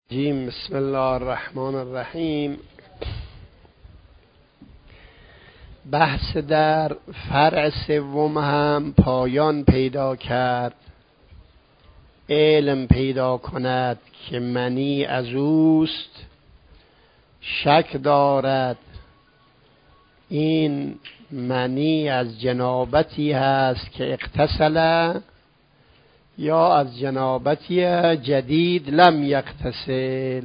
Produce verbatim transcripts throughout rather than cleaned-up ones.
جیم بسم الله الرحمن الرحیم. بحث در فرع سوم هم پایان پیدا کرد. علم پیدا کند که منی از اوست، شک دارد این منی از جنابتی هست که اغتسل یا از جنابتی جدید لم یغتسل.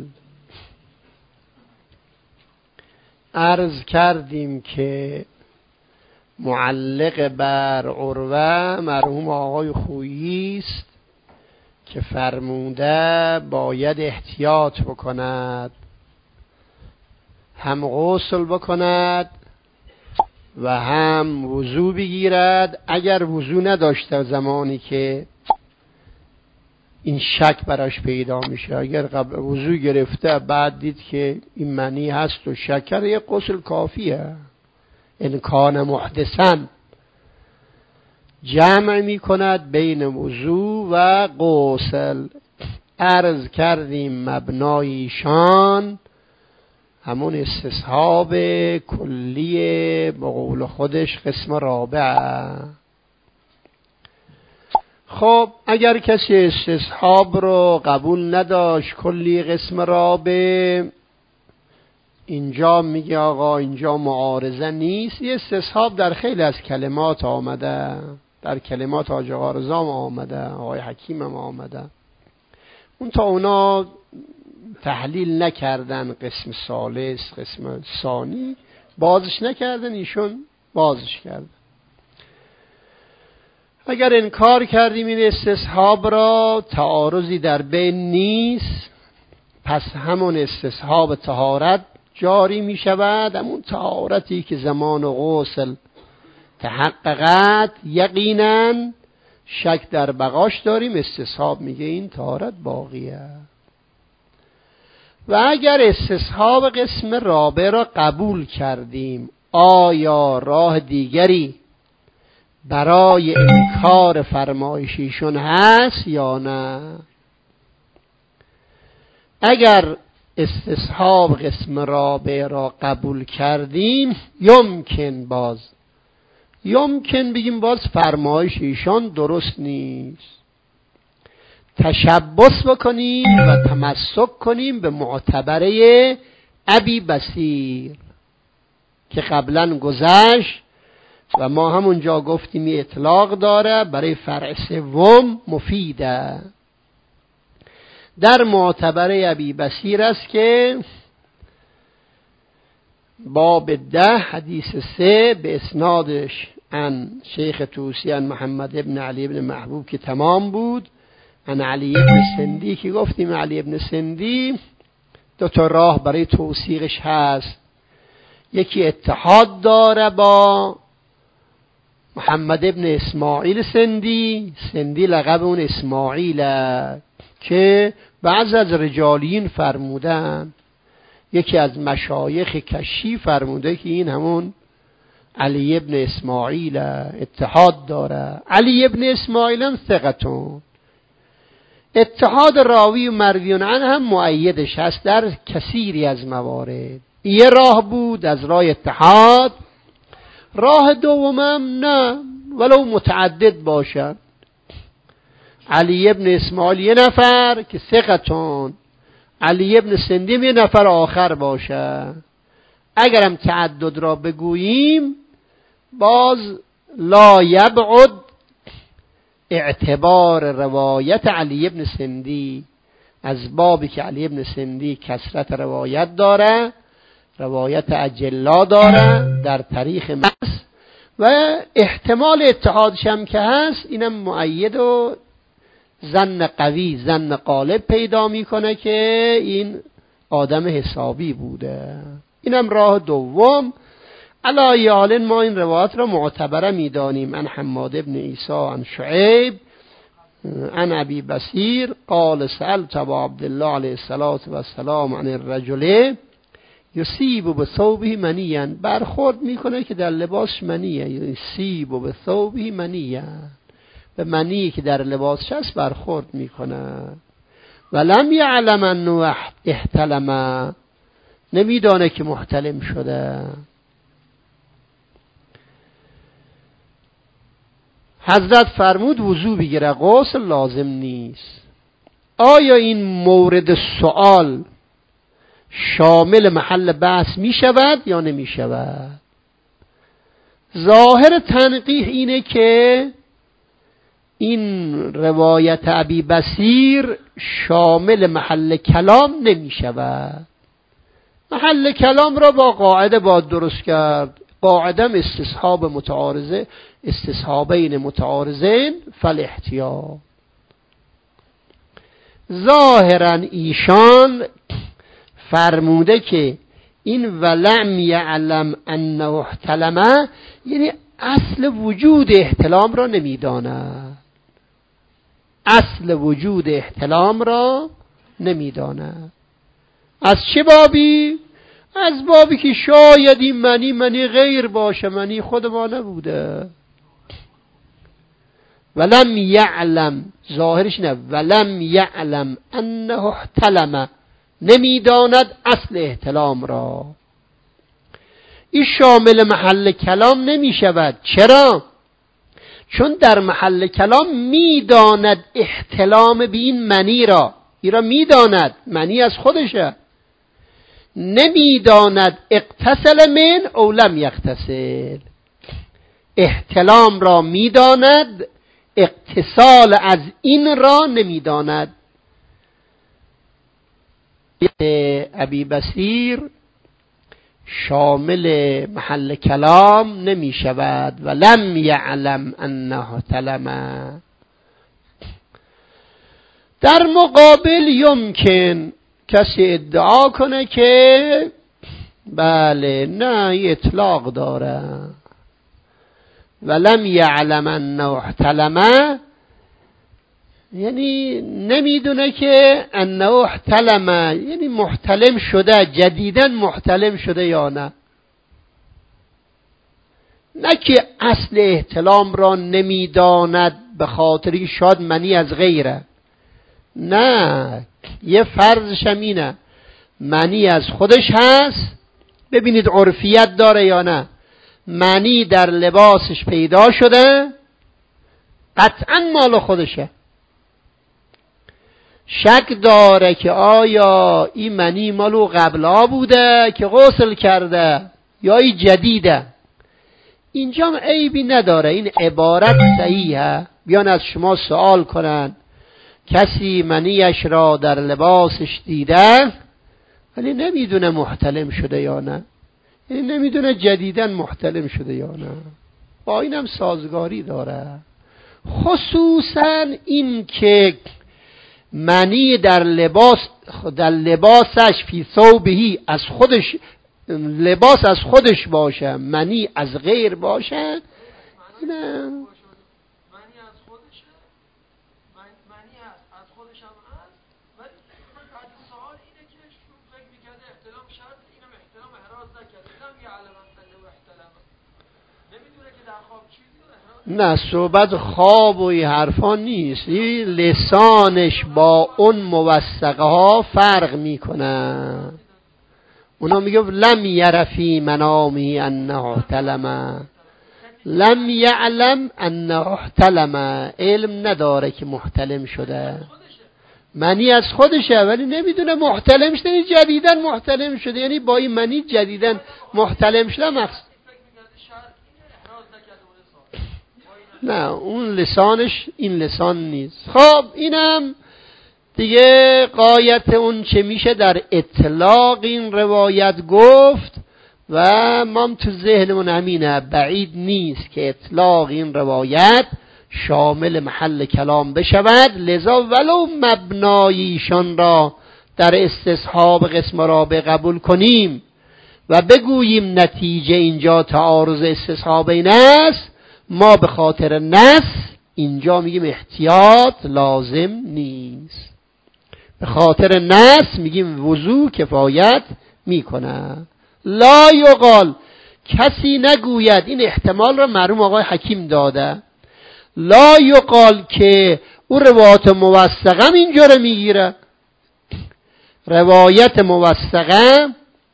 عرض کردیم که معلق بر عروه مرحوم آقای خویی است که فرموده باید احتیاط بکند، هم غسل بکند و هم وضو بگیرد. اگر وضو نداشته زمانی که این شک براش پیدا میشه، اگر قبل وضو گرفته بعد دید که این منی هست و شکر، یک غسل کافیه. ان کان محدثا جمع میکند بین وضو و غسل. عرض کردیم مبنای ایشان همون استصحاب کلی به قول خودش قسم رابعه. خب اگر کسی استصحاب رو قبول نداشت کلی قسم رابع، اینجا میگه آقا اینجا معارضه نیست. یه استصحاب در خیلی از کلمات آمده، در کلمات حاج آقا رضا آمده، آقای حکیم هم آمده. اون تا اونا تحلیل نکردن قسم ثالث قسم ثانی، بازش نکردن، ایشون بازش کردن. اگر انکار کردیم این استصحاب را، تعارضی در بین نیست، پس همون استصحاب طهارت جاری می شود. همون طهارتی که زمان غسل تحققت یقینا شک در بقاش داریم، استصحاب میگه این طهارت باقیه. و اگر استصحاب قسم رابع را قبول کردیم، آیا راه دیگری برای انکار فرمایشیشون هست یا نه؟ اگر استصحاب قسم رابع را قبول کردیم، یمکن باز یمکن بگیم باز فرمایش ایشان درست نیست، تشبث بکنیم و تمسک کنیم به معتبره ابی بصیر که قبلا گذشت و ما همونجا گفتیم اطلاق داره، برای فرع سوم مفیده. در معتبره ابی بصیر است که باب ده حدیث سه به اسنادش عن شیخ توسی عن محمد ابن علی ابن محبوب که تمام بود، عن علی ابن سندی که گفتیم علی ابن سندی دو تا راه برای توثیقش هست. یکی اتحاد داره با محمد ابن اسماعیل سندی، سندی لقب اون اسماعیله که بعض از رجالین فرمودن، یکی از مشایخ کشی فرموده که این همون علی ابن اسماعیل اتحاد داره. علی ابن اسماعیل ثقتون، اتحاد راوی و مرویون عنه هم مؤیدش هست در کثیری از موارد. یه راه بود از راه اتحاد. راه دومم نه، ولو متعدد باشد، علی ابن اسماعیل یه نفر که ثقتون، علی ابن سندیم یه نفر آخر باشه. اگرم تعدد را بگوییم باز لا یبعد اعتبار روایت علی ابن سندی، از بابی که علی ابن سندی کثرت روایت داره، روایت اجلا داره در تاریخ مصر و احتمال اتحادش هم که هست، اینم مؤید و ظن قوی ظن غالب پیدا میکنه که این آدم حسابی بوده. اینم راه دوم. علی حال ما این روایت را معتبره میدانیم. عن حماد ابن عیسی عن شعیب عن ابی بصیر قال سألت ابا عبدالله علیه السلام عن الرجل یصیب بثوبه منیا، برخورد میکنه که در لباس منیه، یصیب بثوبه منیا، به منی که در لباسش هست برخورد میکنه. ولم یعلم انه احتلم، نمیدانه که محتلم شده. حضرت فرمود وضو بگیره، غسل لازم نیست. آیا این مورد سوال شامل محل بحث می شود یا نمی شود؟ ظاهر تنقیح اینه که این روایت ابی بصیر شامل محل کلام نمی شود. محل کلام را با قاعده باید درست کرد. قاعده استصحاب متعارضه، استصحابین متعارضین فالاحتیاط. ظاهرا ایشان فرموده که این ولم یعلم انه احتلم یعنی اصل وجود احتلام را نمیداند. اصل وجود احتلام را نمیداند. از چه بابی؟ از بابی که شاید این منی منی غیر باشه، منی خود ما نبوده. ولم یعلم، ظاهرش نه، ولم یعلم انه احتلم، نمیداند اصل احتلام را. این شامل محل کلام نمی شود. چرا؟ چون در محل کلام میداند احتلام به این منی را، این را میداند، منی از خودشه. نمیداند اغتسل من او لم یغتسل، احتلام را میداند، اغتسال از این را نمیداند. ابی بصیر شامل محل کلام نمی شود. و لم یعلم انه احتلم. در مقابل یمکن کسی ادعا کنه که بله نه اطلاق داره. ولم یعلم انه احتلم یعنی نمیدونه که انه احتلم یعنی محتلم شده، جدیداً محتلم شده یا نه. نه که اصل احتلام را نمیداند به خاطری شاد منی از غیره. نه، یه فرضش هم اینه منی از خودش هست. ببینید عرفیت داره یا نه. منی در لباسش پیدا شده، قطعاً مال خودشه. شک داره که آیا این منی مالو قبلا بوده که غسل کرده یا این جدیده. اینجا هم عیبی نداره، این عبارت صحیحه. بیان از شما سوال کنن کسی منیش را در لباسش دیده ولی نمیدونه محتلم شده یا نه، یعنی نمیدونه جدیداً محتلم شده یا نه، با اینم سازگاری داره. خصوصاً این که منی در لباس در لباسش فی ثوبهی از خودش، لباس از خودش باشه، منی از غیر باشه، نه منی از خودشه، منی از خودش هم هست. ولی بعد سوال اینه که شو فکر میکرده احتلام شرط، اینم احتلام احراز نکرده. لم یعلم انه احتلم، نمیدونه که در خواب چیزی نه. صحبت خواب و این حرفا نیست. این لسانش با اون موثقه ها فرق میکنه. اونا میگه لم یرفی منامی انه احتلم، لم یعلم انه احتلم، علم نداره که محتلم شده. منی از خودشه ولی نمیدونه محتلم شده، یعنی جدیداً محتلم شده، یعنی با این منی جدیداً محتلم شده مقصد. نه اون لسانش این لسان نیست. خب اینم دیگه قایت اون چه میشه در اطلاق این روایت گفت و ما تو ذهنمون همینه، بعید نیست که اطلاق این روایت شامل محل کلام بشود. لذا ولو مبناییشان را در استصحاب قسم رابع قبول کنیم و بگوییم نتیجه اینجا تعارض استصحابین است، ما به خاطر نص اینجا میگیم احتیاط لازم نیست. به خاطر نص میگیم وضو کفایت میکنه. لا یقال، کسی نگوید، این احتمال را مرحوم آقای حکیم داده، لا یقال که او روایت موثقم اینجا رو میگیره. روایت موثقه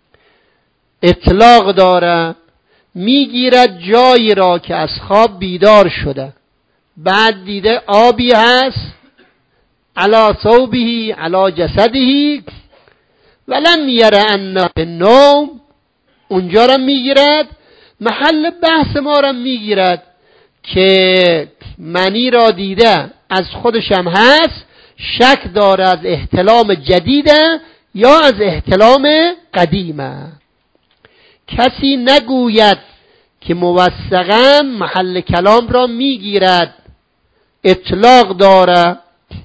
اطلاق داره، میگیرد جایی را که از خواب بیدار شده، بعد دیده آبی هست علی ثوبه علی جسده ولم یره ان النوم، اونجا را میگیرد. محل بحث ما را میگیرد که منی را دیده از خودشم هست، شک داره از احتلام جدیده یا از احتلام قدیمه. کسی نگوید که موثقا محل کلام را میگیرد، اطلاق داره،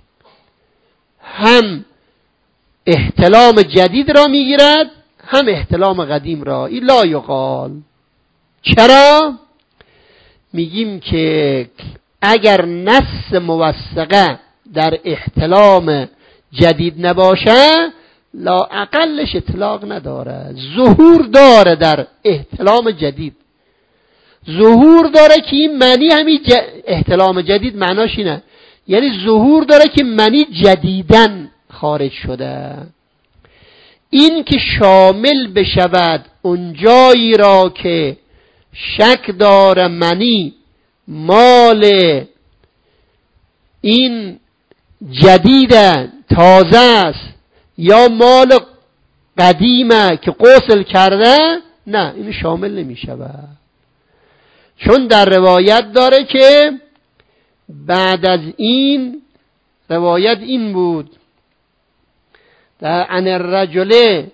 هم احتلام جدید را میگیرد هم احتلام قدیم را. این لا یقال. چرا؟ میگیم که اگر نص موثقه در احتلام جدید نباشه، لا اقلش اطلاق نداره، ظهور داره در احتلام جدید، ظهور داره که این معنی همین ج... احتلام جدید معناش اینه، یعنی ظهور داره که معنی جدیدن خارج شده. این که شامل بشود اون جایی را که شک داره منی مال این جدید تازه است یا مال قدیمه که غسل کرده، نه این شامل نمی شود. چون در روایت داره که بعد از این روایت این بود در ان الرجل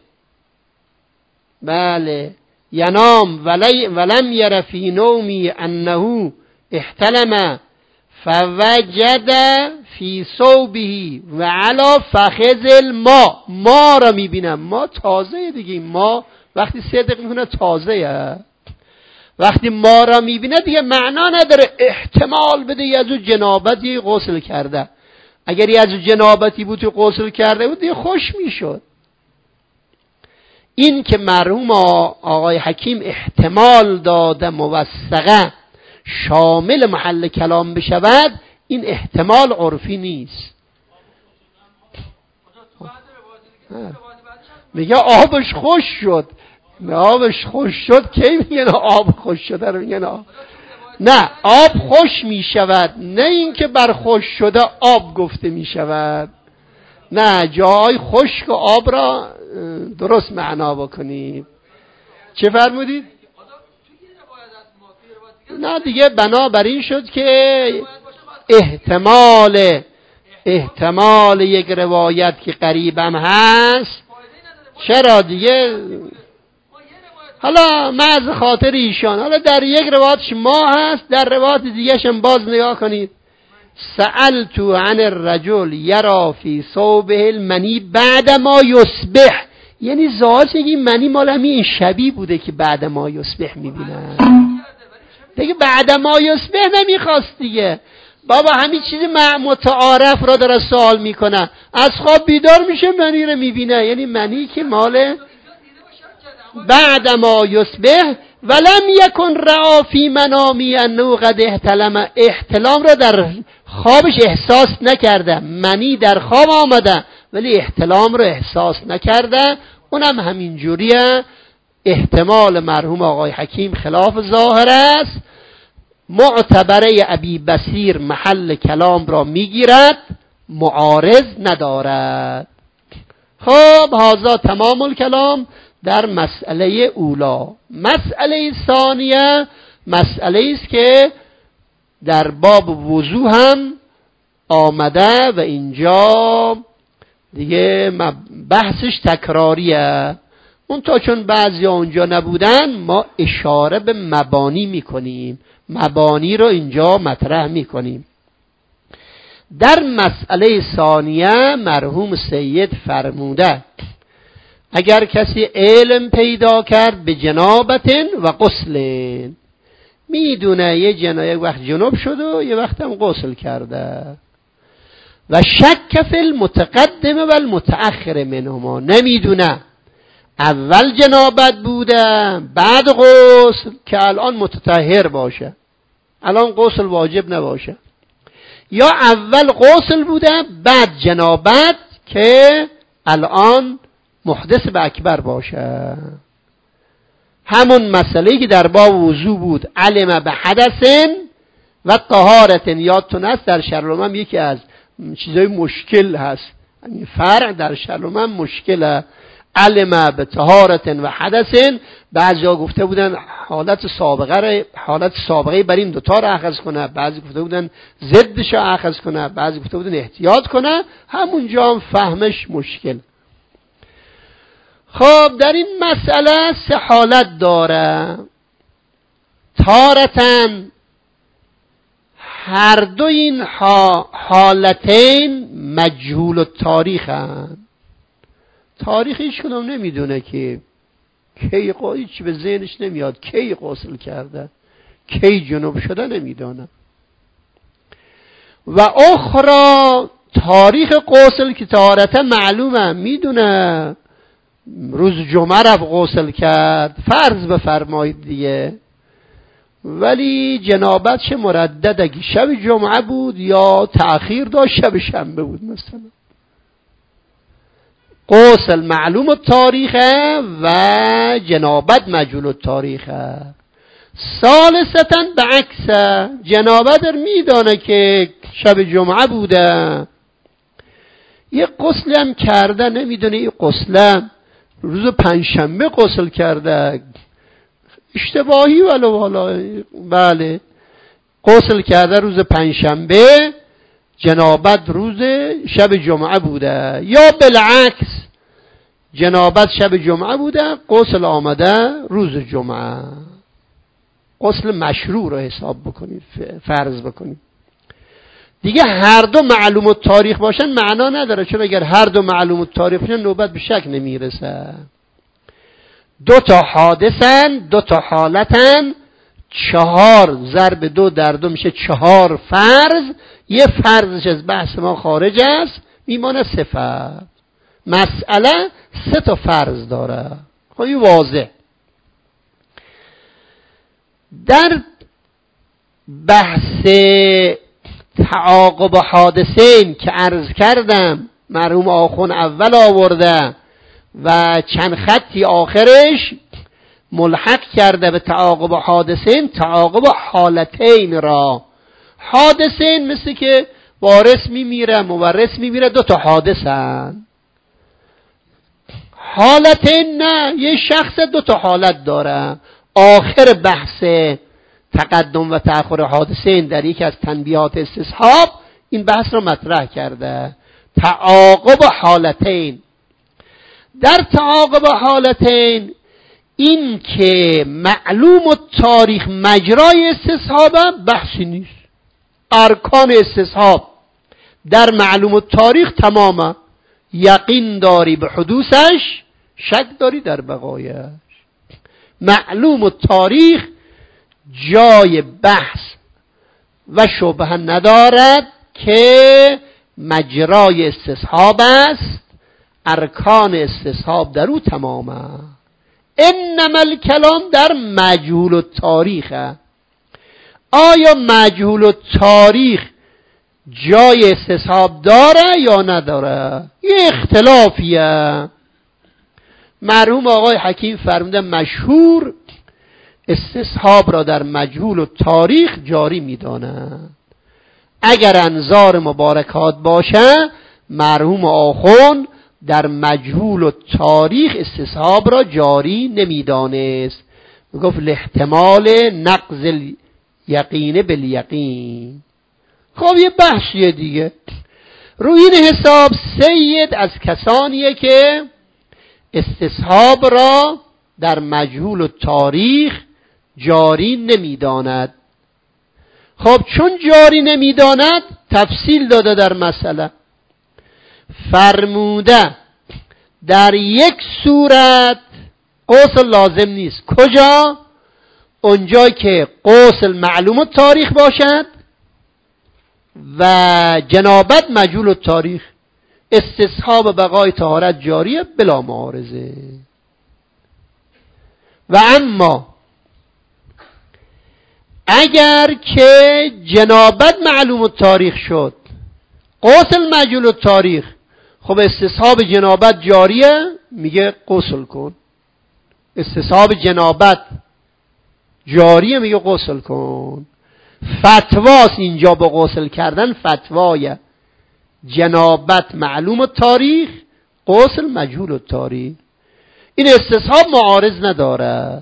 بله ینام ولی ولم یر فی نومی انه احتلم فوجد فی ثوبه و علی فخذ الماء. ما را میبینم، ما تازه دیگه، ما وقتی صدق میکنه تازه، وقتی ما را میبینه دیگه معنا نداره احتمال بده از او جنابتی غسل کرده. اگر از جنابتی بود و غسل کرده بود دیگه خوش میشد. این که مرحوم آقای حکیم احتمال داده موثقه شامل محل کلام بشود، این احتمال عرفی نیست. میگه آبش خوش شد، آبش خوش شد کی میگن آب خوش شده رو میگن آب. نه، آب خوش میشود، نه اینکه بر خوش شده آب گفته میشود. نه، جای خشک آب را درست معنا بکنید. چه فرمودید؟ نه دیگه بنابر این شد که احتمال احتمال یک روایت که قریبم هست. چرا دیگه حالا محض خاطر ایشان، حالا در یک روایتش ما هست، در روایت دیگه هم باز نگاه کنید. سألتو عن الرجل یرا فی ثوبه المنی بعد ما یصبح، یعنی ظاهرش این منی مال همین شبی بوده که بعد ما یصبح میبینن دیگه، بعد ما یصبح نمیخواست دیگه. بابا همین چیزی متعارف را داره سوال میکنه، از خواب بیدار میشه منی رو میبینه، یعنی منی که مال بعد ما یصبح ولم یکن رعا فی منامی انه قد احتلم، احتلام را در خوابش احساس نکرده، منی در خواب آمده ولی احتلام را احساس نکرده. اونم همین جوریه. احتمال مرحوم آقای حکیم خلاف ظاهر است. معتبره ابی بصیر محل کلام را میگیرد، معارض ندارد. خب هذا تمام الکلام در مسئله اولا. مسئله ثانیه مسئله است که در باب وضو هم آمده و اینجا دیگه بحثش تکراریه. اون تا چون بعضی اونجا نبودن ما اشاره به مبانی میکنیم، مبانی رو اینجا مطرح میکنیم. در مسئله ثانیه مرحوم سید فرموده اگر کسی علم پیدا کرد به جنابتن و غسل، میدونه یه جنا یک وقت جنوب شد و یه وقت هم غسل کرده، و شک فی المتقدم و المتأخر منهما، نمیدونه اول جنابت بوده بعد غسل که الان متطهر باشه، الان غسل واجب نباشه، یا اول غسل بوده بعد جنابت که الان محدث به اکبر باشه. همون مسئله‌ای که در باب وضو بود، علم به حدث و طهارت. یادتون است در شرح یکی از چیزای مشکل هست، یعنی فرع در شرح مشکله. علم به طهارت و حدث، بعضیا گفته بودن حالت سابقه حالت سابقه بر این دوتا رو اخذ کنه، بعضی گفته بودن ضدش رو اخذ کنه، بعضی گفته بودن احتیاط کنه. همونجا هم فهمش مشکل. خب در این مسئله سه حالت داره. تارتن هر دو این حالتین مجهول التاریخ هستند. تاریخ هیچ کدوم نمیدونه که کی هیچ به ذهنش نمیاد کی غسل کرده، کی جنوب شده نمیدونه. و اخرى تاریخ غسل که طهارت معلومه، میدونه روز جمعه رفت غسل کرد، فرض بفرمایید دیگه، ولی جنابتش مردد اگه شب جمعه بود یا تأخیر داشت شب شنبه بود مثلا. غسل معلوم التاریخه و جنابت مجهول التاریخه. ثالثاً به عکس، جنابت در میدانه که شب جمعه بوده، یه غسل هم کرده، نمیدونه این غسل روز پنجشنبه غسل کرده، اشتباهی ولو والا بله غسل کرده روز پنجشنبه، جنابت روز شب جمعه بوده، یا بالعکس جنابت شب جمعه بوده غسل آمده روز جمعه. غسل مشروع رو حساب بکنید، فرض بکنید دیگه. هر دو معلوم التاریخ باشن معنا نداره، چون اگر هر دو معلوم التاریخ باشن نوبت به شک نمیرسه. دو تا حادثن، دو تا حالتن، چهار ضرب دو در دو میشه چهار فرض. یه فرضش از بحث ما خارج است، میمانه سه فرض. مسئله سه تا فرض داره. خب این واضح. در بحث تعاقب حادثین که عرض کردم مرحوم آخون اول آورده و چند خطی آخرش ملحق کرده به تعاقب حادثین، تعاقب حالتین را. حادثین مثل که وارث میمیره مورث میمیره، دو تا حادثن. حالتین نه، یه شخص دو تا حالت داره. آخر بحث تقدم و تأخر حادثین در یکی از تنبیهات استصحاب این بحث رو مطرح کرده. تعاقب حالتین، در تعاقب حالتین این که معلوم التاریخ مجرای استصحابه بحثی نیست. ارکان استصحاب در معلوم التاریخ تمامه. یقین داری به حدوثش، شک داری در بقایش. معلوم التاریخ جای بحث و شبهه ندارد که مجرای استصحاب است، ارکان استصحاب در او تمامه. انما الکلام در مجهول التاریخ. آیا مجهول التاریخ جای استصحاب داره یا نداره؟ یه اختلافیه. مرحوم آقای حکیم فرموده مشهور استصحاب را در مجهول التاریخ جاری می‌دانند. اگر انظار مبارکات باشه مرحوم آخون در مجهول التاریخ استصحاب را جاری نمی‌دانست. میگفت احتمال نقض الیقین بالیقین. خب یه بحثیه دیگه. روی این حساب سید از کسانیه که استصحاب را در مجهول التاریخ جاری نمی‌داند. خب چون جاری نمی‌داند تفصیل داده در مسئله. فرموده در یک صورت غسل لازم نیست. کجا؟ اونجا که غسل معلوم التاریخ باشد و جنابت مجهول التاریخ، استصحاب بقای طهارت جاریه بلا معارضه. و اما اگر که جنابت معلوم التاریخ شد، غسل مجهول التاریخ، خب استصحاب جنابت جاریه، میگه غسل کن. استصحاب جنابت جاریه، میگه غسل کن. فتواست اینجا با غسل کردن، فتوای جنابت معلوم التاریخ، غسل مجهول التاریخ. این استصحاب معارض نداره.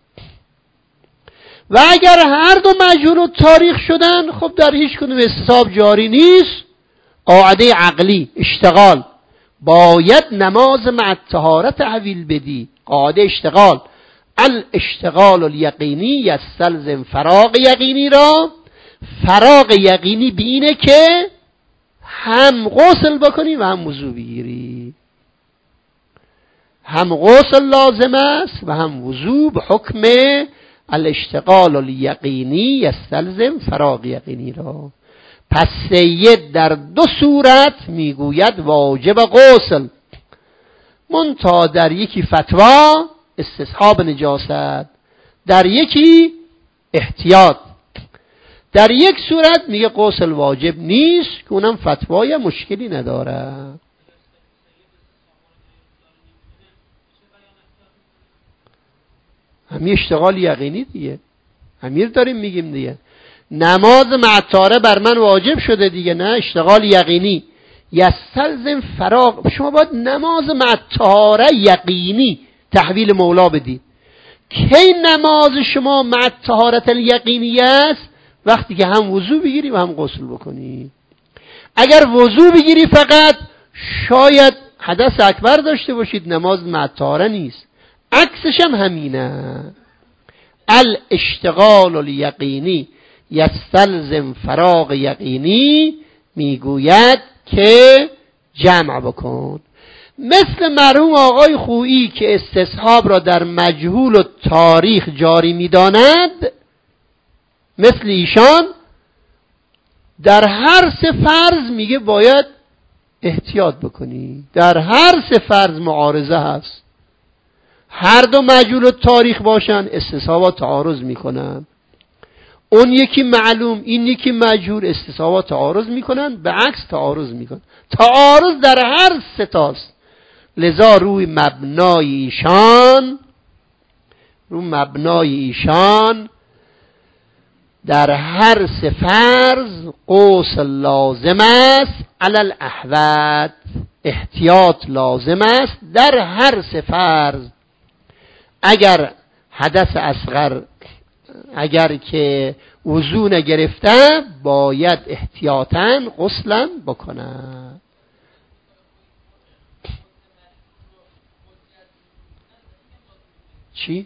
و اگر هر دو مجهول التاریخ شدن، خب در هیچ کدوم استصحاب جاری نیست. قاعده عقلی اشتغال، باید نماز مع الطهارت تحویل بدی. قاعده اشتغال، الاشتغال الیقینی یستلزم فراغ یقینی را. فراغ یقینی بینه که هم غسل بکنی و هم وضو بگیری. هم غسل لازم است و هم وضو به حکم الاشتغال الیقینی یستلزم فراغ یقینی را. پس سید در دو صورت میگوید واجب غسل، منتها در یکی فتوا استصحاب نجاست، در یکی احتیاط. در یک صورت میگه غسل واجب نیست که اونم فتوای مشکلی نداره. همین اشتغال یقینی دیگه، امیر داریم میگیم دیگه. نماز معطاره بر من واجب شده دیگه، نه اشتغال یقینی یستلزم فراغ. شما باید نماز معطاره یقینی تحویل مولا بدید. کی نماز شما معطهارت الیقینی است؟ وقتی که هم وضو بگیری و هم غسل بکنی. اگر وضو بگیری فقط، شاید حدث اکبر داشته باشید، نماز معطاره نیست. عکسش هم همینه. الاشتغال الیقینی یستلزم فراغ یقینی میگوید که جمع بکن. مثل مرحوم آقای خویی که استصحاب را در مجهول و تاریخ جاری میداند، مثل ایشان در هر سه فرض میگه باید احتیاط بکنی. در هر سه فرض معارضه هست. هر دو مجهول و تاریخ باشن، استصحابات تعارض میکنن. اون یکی معلوم، این یکی مجهول، استصحابات تعارض میکنن، به عکس تعارض میکنن. تعارض در هر سه تاست. لذا روی مبنای ایشان روی مبنای ایشان در هر سه فرض غسل لازم است، علی الاحوط احتیاط لازم است در هر سه فرض. اگر حدث اصغر، اگر که وضو نگرفته، باید احتیاطاً غسلا بکنه. چی؟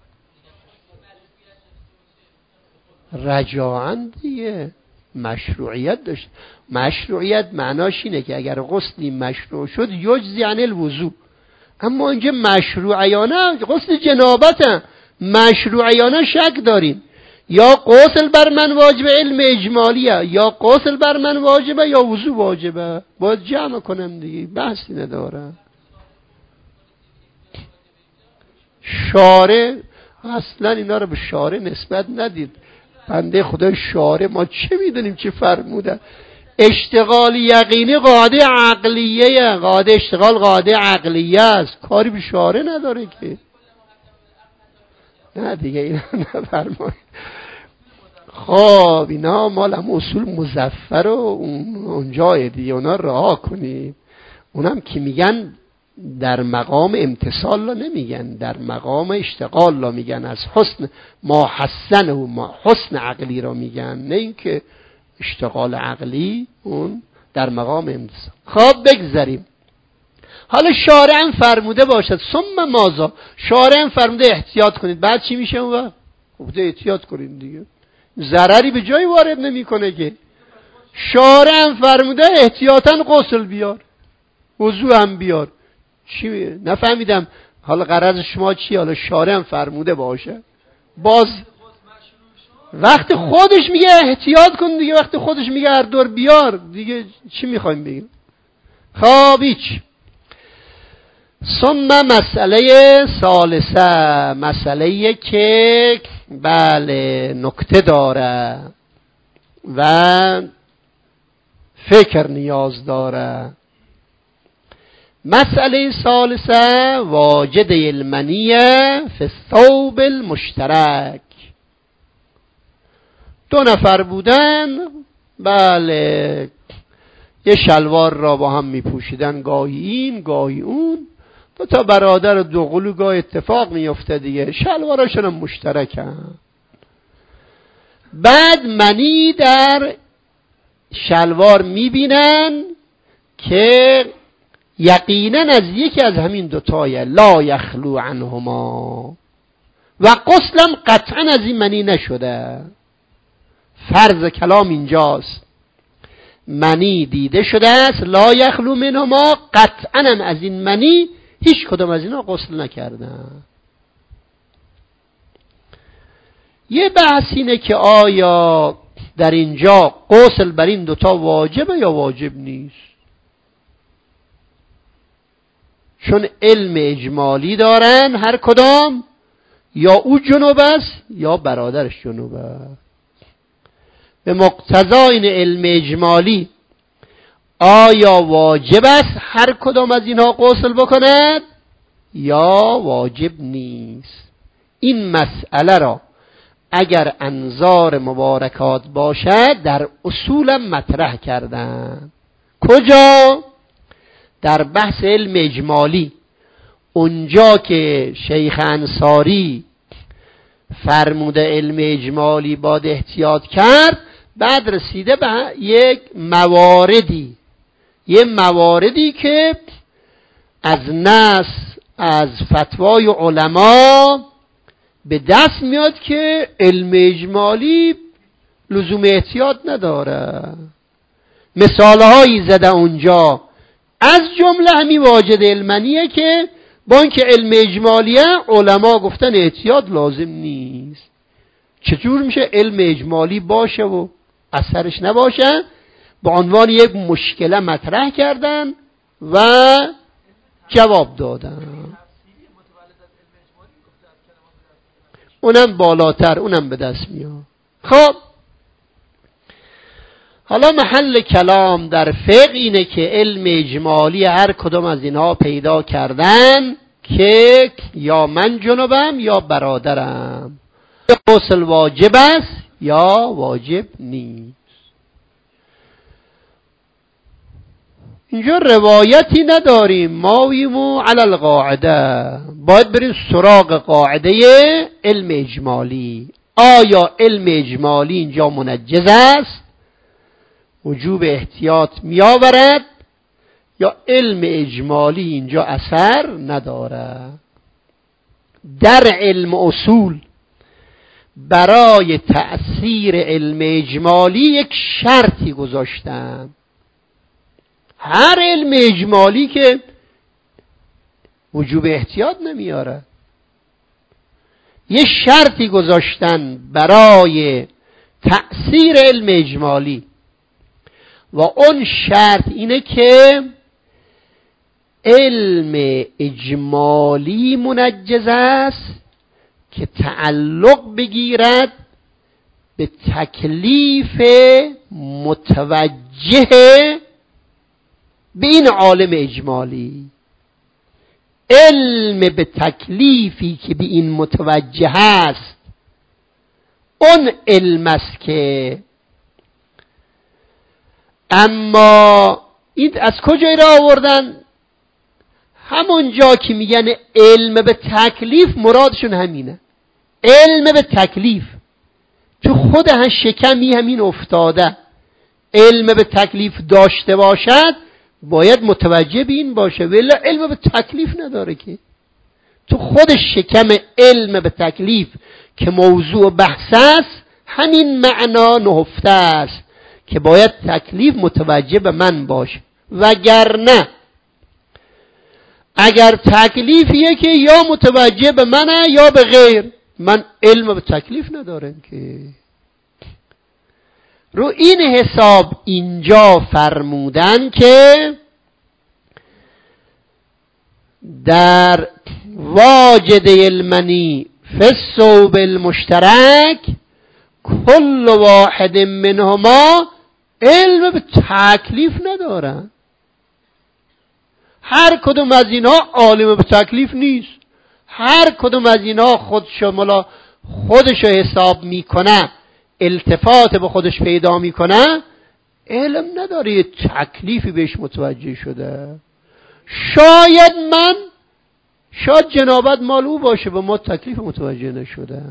رجاعاً دیگه مشروعیت داشت. مشروعیت معناش اینه که اگر غسلی مشروع شد یجزی عن الوضو. اما اینجا مشروعیانه غسل جنابت، مشروعیانه شک داریم. یا غسل بر من واجبه، علم اجمالیه، یا غسل بر من واجبه یا وضو واجبه. باید جمع کنم دیگه، بحثی نداره. شارع اصلا اینا رو به شارع نسبت ندید. بنده خدا شارع، ما چه میدونیم چه فرموده. اشتغال یقینی قاعده عقلیه، قاعده اشتغال قاعده عقلیه است، کاری به شارع نداره که. نه دیگه اینا نفرمایید. خب اینا مال هم اصول مظفر و اون اونجای دیگه، اونا رها کنید. اونم که میگن در مقام امتصال لا نمیگن، در مقام اشتغال لا میگن. از حسن ما حسن و ما حسن عقلی را میگن، نه اینکه اشتغال عقلی اون در مقام امتصال. خب بگذاریم. حالا شارع هم فرموده باشد ثم مازا، شارع هم فرموده احتیاط کنید، بعد چی میشه اون وقت؟ خب احتیاط کنید دیگه، ضرری به جای وارد نمیکنه که. شارع هم فرموده احتیاطاً غسل بیار، وضو هم بیار. چی نفهمیدم حالا غرض شما چی؟ حالا شارع هم فرموده باشه، باز وقت خودش میگه احتیاط کن دیگه، وقت خودش میگه هر دور بیار دیگه، چی میخوایم بگیم؟ خب هیچ. ثم مسئله ثالثه، مسئله که بله نکته داره و فکر نیاز داره. مسئله ثالثه واجد المنیه فی الثوب المشترک. دو نفر بودن، بله، یه شلوار را با هم می پوشیدن، گاهی این گاهی اون، دو تا برادر دو قلو گاه اتفاق می افته دیگه، شلواراشون هم مشترکن. بعد منی در شلوار می بینن که یقینا از یکی از همین دوتایه، لا یخلو عنهما، و غسلم قطعا از این منی نشده. فرض کلام اینجاست، منی دیده شده است، لا یخلو منهما، قطعا از این منی هیچ کدام از اینا غسل نکردن. یه بحث اینه که آیا در اینجا غسل بر این دوتا واجبه یا واجب نیست، چون علم اجمالی دارن هر کدام، یا او جنوب است یا برادرش جنوب است. به مقتضای این علم اجمالی آیا واجب است هر کدام از اینها غسل بکند یا واجب نیست؟ این مسئله را اگر انظار مبارکات باشد در اصول مطرح کردن. کجا؟ در بحث علم اجمالی، اونجا که شیخ انصاری فرموده علم اجمالی باید احتیاط کرد، بعد رسیده به یک مواردی یه مواردی که از نص از فتوای علما به دست میاد که علم اجمالی لزوم احتیاط نداره. مثالهایی زده اونجا، از جمله همین واجد علمانیه که با اینکه علم اجمالیه علما گفتن احتیاط لازم نیست. چطور میشه علم اجمالی باشه و اثرش نباشه؟ به عنوان یک مشکله مطرح کردن و جواب دادن. اونم بالاتر، اونم به دست میاد. خب حالا محل کلام در فقه اینه که علم اجمالی هر کدام از اینها پیدا کردن که یا من جنبم یا برادرم، غسل واجب است یا واجب نیست. اینجا روایتی نداریم، ماویمو علی القاعده، باید بریم سراغ قاعده علم اجمالی. آیا علم اجمالی اینجا منجز است، وجوب احتیاط می آورد، یا علم اجمالی اینجا اثر نداره؟ در علم اصول برای تأثیر علم اجمالی یک شرطی گذاشتن. هر علم اجمالی که وجوب احتیاط نمیاره، یه شرطی گذاشتن برای تأثیر علم اجمالی، و اون شرط اینه که علم اجمالی منجز است که تعلق بگیرد به تکلیف متوجه به این عالم اجمالی. علم به تکلیفی که به این متوجه است اون علم است که، اما این از کجا را آوردن؟ همون جا که میگن علم به تکلیف، مرادشون همینه. علم به تکلیف تو خود هم شکمی همین افتاده. علم به تکلیف داشته باشد باید متوجه به این باشه، ولی علم به تکلیف نداره که. تو خود شکم علم به تکلیف که موضوع بحث است همین معنا نهفته است که باید تکلیف متوجه به من باشه، وگرنه اگر تکلیفیه که یا متوجه به منه یا به غیر، من علم به تکلیف ندارم که. رو این حساب اینجا فرمودن که در واجد المنی فی الثوب المشترک کل واحد منهما علم به تکلیف ندارن. هر کدوم از اینا عالم به تکلیف نیست. هر کدوم از اینا خودشو ملا خودشو حساب میکنه، التفات به خودش پیدا میکنه، علم نداره یه تکلیفی بهش متوجه شده. شاید من شاید جنابت مال او باشه، به ما تکلیف متوجه نشده.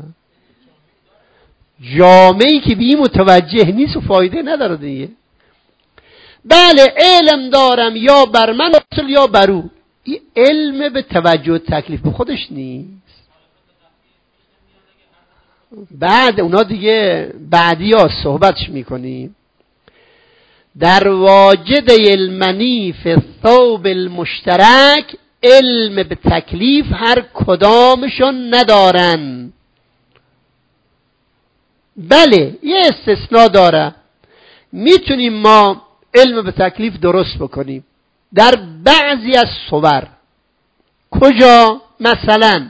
جامعه‌ای که بی متوجه نیست و فایده نداره دیگه. بله علم دارم یا بر من اصل یا بر او، این علم به توجه تکلیف به خودش نیست. بعد اونا دیگه بعدی ها صحبتش میکنیم. در واجد علمنی فی الثوب المشترک، علم به تکلیف هر کدامشون ندارن. بله یه استثناء داره، میتونیم ما علم به تکلیف درست بکنیم در بعضی از صور. کجا؟ مثلا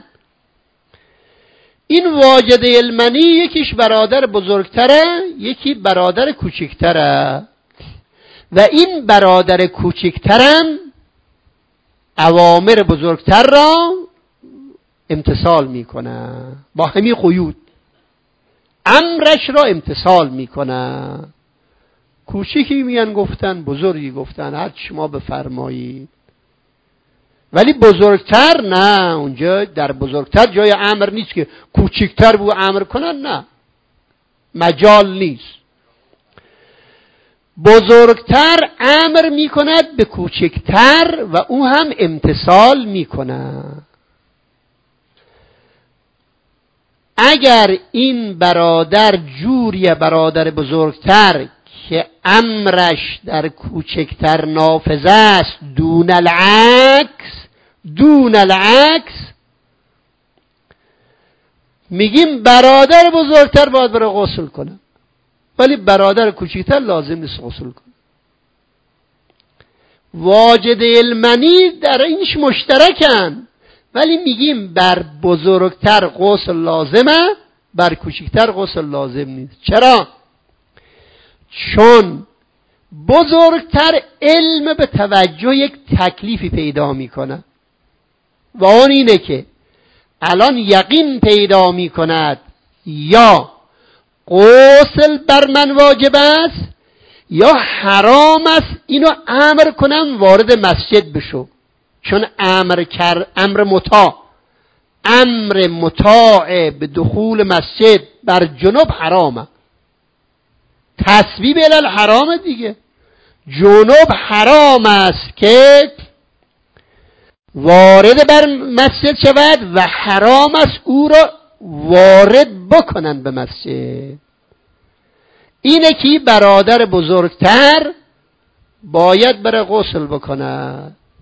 این واجد علمنی یکیش برادر بزرگتره، یکی برادر کوچکتره، و این برادر کوچکترم اوامر بزرگتر را امتثال میکنه، با همین قیود امرش را امتثال میکنه. کوچکی میان گفتن، بزرگی گفتن هر چی شما بفرمایید. ولی بزرگتر نه، اونجا در بزرگتر جای امر نیست که کوچکتر بو امر کنن، نه مجال نیست. بزرگتر امر میکند به کوچکتر و او هم امتثال میکنه. اگر این برادر جوری برادر بزرگتر که امرش در کوچکتر نافذ است، دون العکس دون العکس میگیم برادر بزرگتر باید بره غسل کنه، ولی برادر کوچکتر لازم نیست غسل کنه. واجد علمنی در اینش مشترکن، ولی میگیم بر بزرگتر غسل لازمه، بر کوچکتر غسل لازم نیست. چرا؟ چون بزرگتر علم به توجه یک تکلیفی پیدا میکنه و اون اینه که الان یقین پیدا میکند یا غسل بر من واجب است یا حرام است اینو امر کنم وارد مسجد بشو. چون امر کر امر مطاع امر مطاع به دخول مسجد بر جنوب حرامه، تسبیب الی الحرام دیگه. جنوب حرام است که وارد بر مسجد شود و حرام است او را وارد بکنن به مسجد. اینه که برادر بزرگتر باید بره غسل بکنه،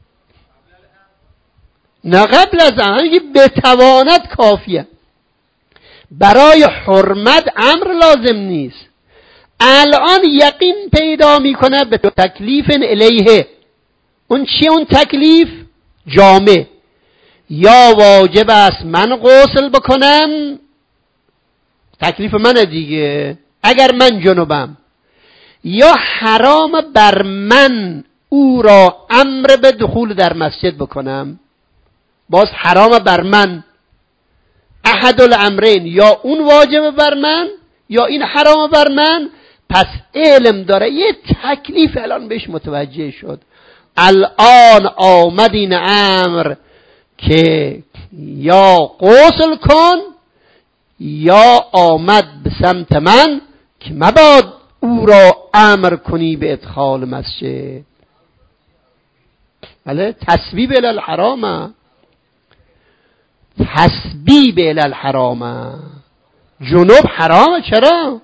نه قبل از آن که بتواند کافیه. برای حرمت امر لازم نیست. الان یقین پیدا میکنه به تکلیف الیه. اون چیه اون تکلیف؟ جامع. یا واجب است من غسل بکنم، تکلیف منه دیگه اگر من جنوبم، یا حرام بر من او را امر به دخول در مسجد بکنم، باز حرام بر من. احد الامرین، یا اون واجب بر من یا این حرام بر من. پس علم داره یه تکلیف الان بهش متوجه شد. الان آمد این امر که یا غسل کن، یا آمد به سمت من که مباد او را امر کنی به ادخال مسجد. بله تسبیب الی الحرام، تسبیب الی الحرام. جنوب حرامه. چرا؟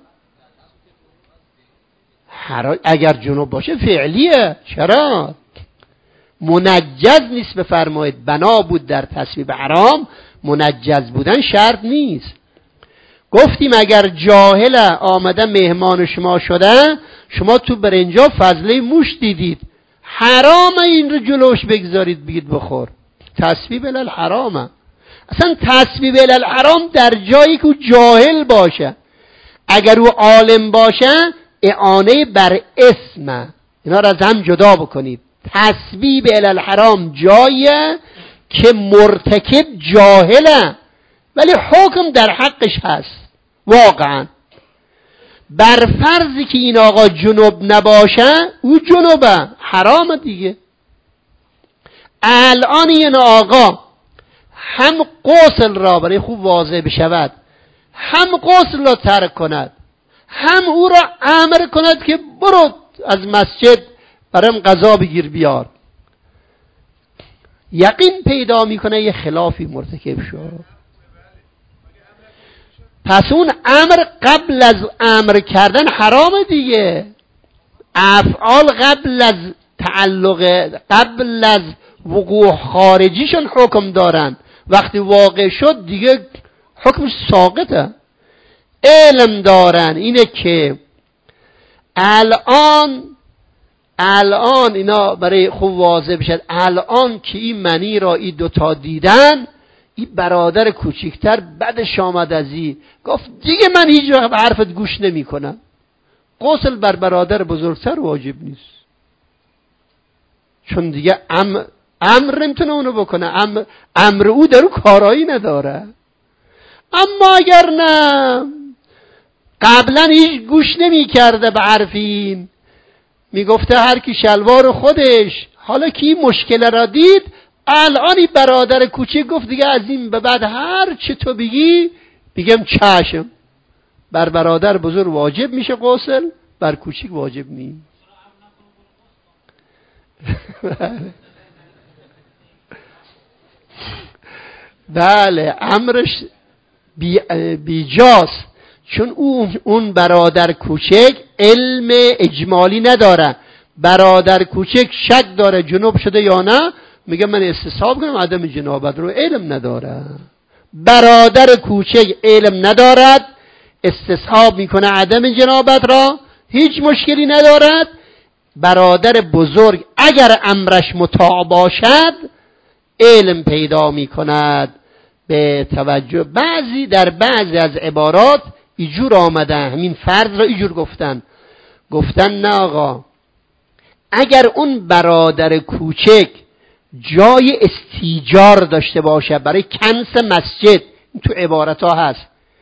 اگر جنوب باشه فعلیه. چرا؟ منجز نیست. بفرمایید بنا بود در تسبیب حرام، منجز بودن شرط نیست. گفتیم اگر جاهل آمده مهمان شما شده، شما تو برنجا فضله موش دیدید، حرامه این رو جلوش بگذارید بگید بخور. تسبیب الی الحرامه. اصلا تسبیب الی الحرام در جایی که جاهل باشه. اگر او عالم باشه اعانه بر اسم، اینا را از هم جدا بکنید. تسبیب الالحرام جایه که مرتکب جاهله ولی حکم در حقش هست. واقعا بر فرضی که این آقا جنوب نباشه، او جنوبه، حرام دیگه. الان این آقا هم غسل را، برای خوب واضح بشود، هم غسل را ترک کند، هم او را امر کند که برو از مسجد برایم غذا بگیر بیار، یقین پیدا میکنه یه خلافی مرتکب شد. پس اون امر قبل از امر کردن حرام دیگه. افعال قبل از تعلق، قبل از وقوع خارجیشون حکم دارن، وقتی واقع شد دیگه حکمش ساقطه. علم دارن اینه که الان الان اینا برای خوب واضح بشد، الان که این منی را این دوتا دیدن، این برادر کوچکتر بعدش آمد از این گفت دیگه من هیچ وقت به حرفت گوش نمی کنم. غسل بر برادر بزرگتر واجب نیست، چون دیگه ام امر نمیتونه اونو بکنه، امر, امر او در او کارایی نداره. اما اگر نه قبلا هیچ گوش نمی کرده به حرفین، می گفته هر کی شلوار خودش، حالا که این مشکل را دید الانی برادر کوچک گفت دیگه از این به بعد هر چه تو بگی بگم چشم. بر برادر بزرگ واجب میشه غسل، بر کوچک واجب نیست. بله امرش بی بیجاست، چون اون اون برادر کوچک علم اجمالی نداره. برادر کوچک شک داره جنوب شده یا نه، میگه من استصحاب کنم عدم جنابت رو، علم نداره. برادر کوچک علم ندارد، استصحاب میکنه عدم جنابت را، هیچ مشکلی ندارد. برادر بزرگ اگر امرش مطاع باشد علم پیدا میکند. به توجه بعضی در بعضی از عبارات ایجور آمده، همین فرض را ایجور گفتن، گفتن نه آقا، اگر اون برادر کوچک جای استیجار داشته باشه برای کنس مسجد، این تو عبارت ها هست،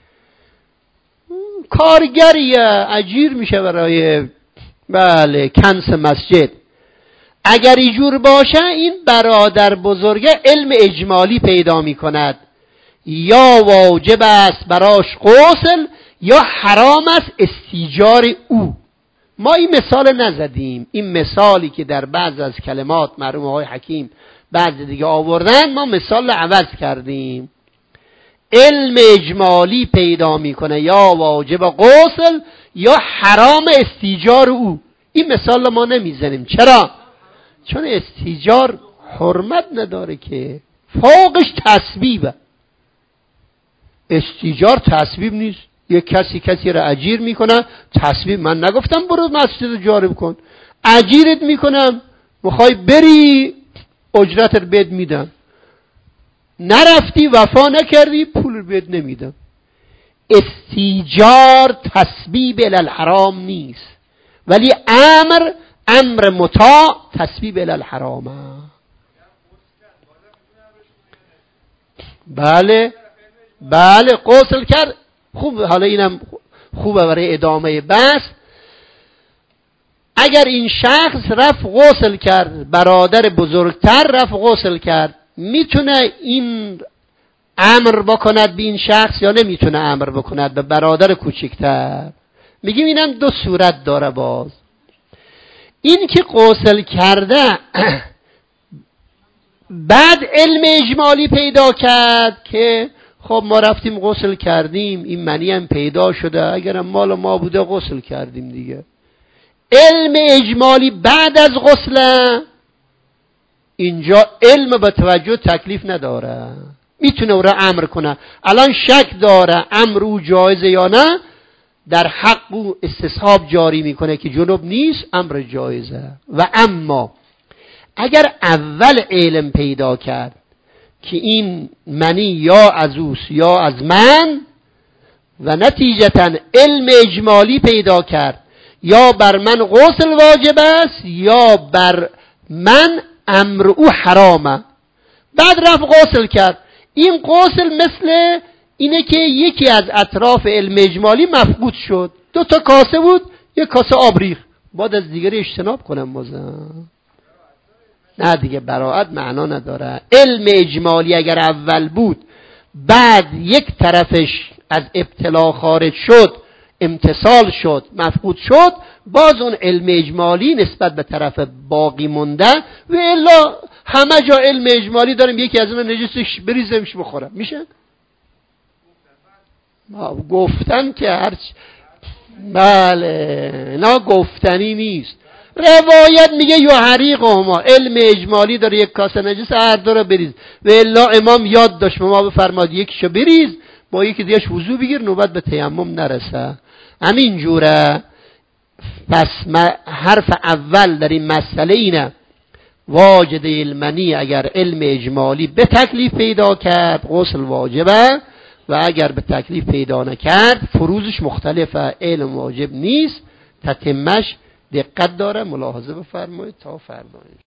کارگریه اجیر میشه برای بله کنس مسجد، اگر ایجور باشه این برادر بزرگه علم اجمالی پیدا میکند، یا واجب است براش غسل یا حرام است استیجار او. ما این مثال نزدیم، این مثالی که در بعض از کلمات مرحوم آقای حکیم بعض دیگه آوردن ما مثال عوض کردیم. علم اجمالی پیدا میکنه یا واجب غسل یا حرام استیجار او. این مثال ما نمیزنیم. چرا؟ چون استیجار حرمت نداره که، فوقش تسبیبه. استیجار تسبیب نیست. یک کسی کسی را اجیر میکنه، تسبیب من نگفتم برو مسجد جارب کن، اجیرت میکنم، میخوای بری اجرت رو بد میدم، نرفتی وفا نکردی پول رو بد نمیدم. استیجار تسبیب الالحرام نیست، ولی امر امر مطاع تسبیب الالحرامه. بله بله غسل کرد. خوب، حالا اینم خوبه برای ادامه بحث. اگر این شخص رفت غسل کرد، برادر بزرگتر رفت غسل کرد، میتونه این امر بکند به این شخص یا نمیتونه امر بکند به برادر کوچکتر؟ میگیم اینم دو صورت داره. باز این که غسل کرده بعد علم اجمالی پیدا کرد که خب ما رفتیم غسل کردیم، این منی هم پیدا شده، اگرم مال ما بوده غسل کردیم دیگه. علم اجمالی بعد از غسل، اینجا علم به توجه تکلیف نداره، میتونه او را امر کنه. الان شک داره امر او جایزه یا نه، در حق او استصحاب جاری میکنه که جنوب نیست، امر جایزه. و اما اگر اول علم پیدا کرد که این منی یا از اوست یا از من، و نتیجتا علم اجمالی پیدا کرد یا بر من غسل واجب است یا بر من امر او حرامه. بعد رفت غسل کرد. این غسل مثل اینه که یکی از اطراف علم اجمالی مفقود شد. دو تا کاسه بود، یک کاسه آب ریخت، باید از دیگری اجتناب کنم بازم؟ نه دیگه، براءت معنا نداره. علم اجمالی اگر اول بود بعد یک طرفش از ابتلا خارج شد، امتصال شد، مفقود شد، باز اون علم اجمالی نسبت به طرف باقی مونده. و الا همه جا علم اجمالی داریم، یکی از اون نجسش بریزمش بخورم، میشه؟ گفتن که هرچ بله، نه گفتنی نیست. روایت میگه یو حریق ما، علم اجمالی داره یک کاسه نجس هر دو رو بریز. و الا امام یاد داشت ما بفرماد یکیشو بریز، با یکی دیگهش وضو بگیر، نوبت به تیمم نرسه. همین جوره. پس حرف اول در این مسئله اینه، واجد علمنی اگر علم اجمالی به تکلیف پیدا کرد غسل واجبه، و اگر به تکلیف پیدا نکرد فروزش مختلفه، علم واجب نیست، تتمش دقت داره. ملاحظه بفرمایید تا فردا.